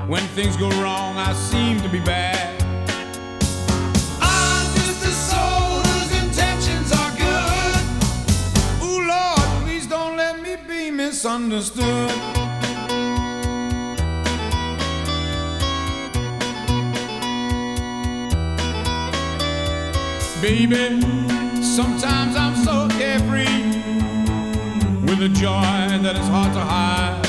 When things go wrong, I seem to be bad. I'm just a soul whose intentions are good. Ooh, Lord, please don't let me be misunderstood. Baby, sometimes I'm so carefree, with a joy that is hard to hide.